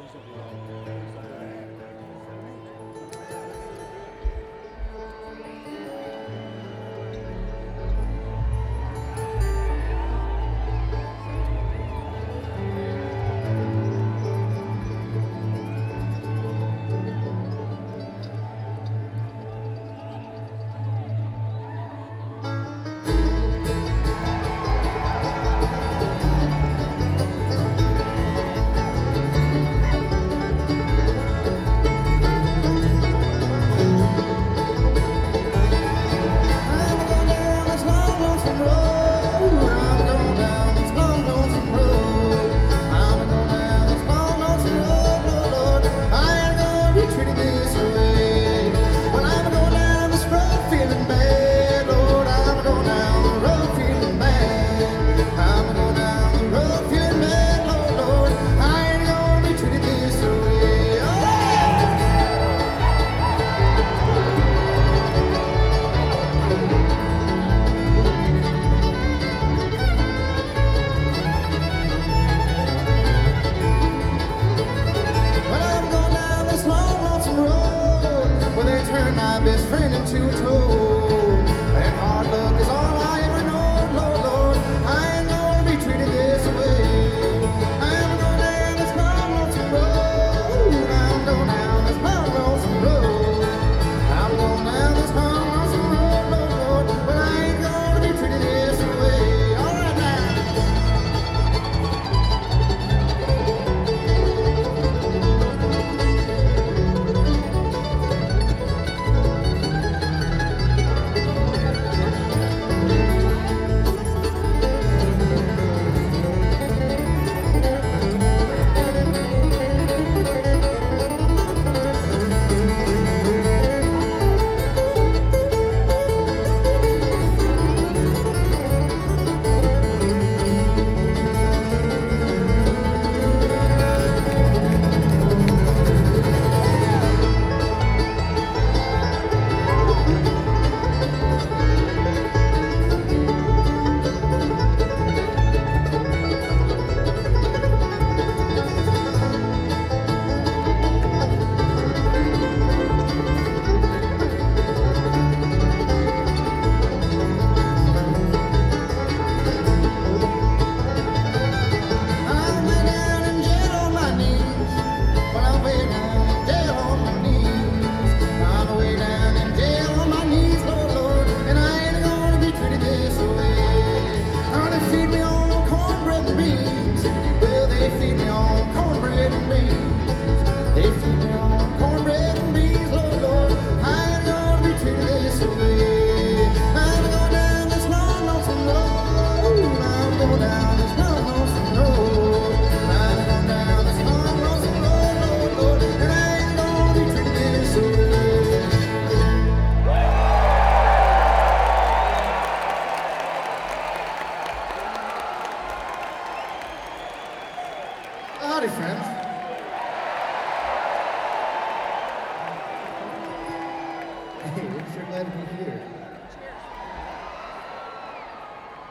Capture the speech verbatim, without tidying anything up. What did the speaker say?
My best friend into a toad, and hard luck is all I ever know. Lord, Lord, I ain't gonna be treated this way. I'm going down this long, lonesome road. I'm going down this long, lonesome road. I'm going down this long, lonesome road, Lord, Lord, but I ain't gonna be treated this way. All right Howdy, friends. Hey, we're sure glad to be here.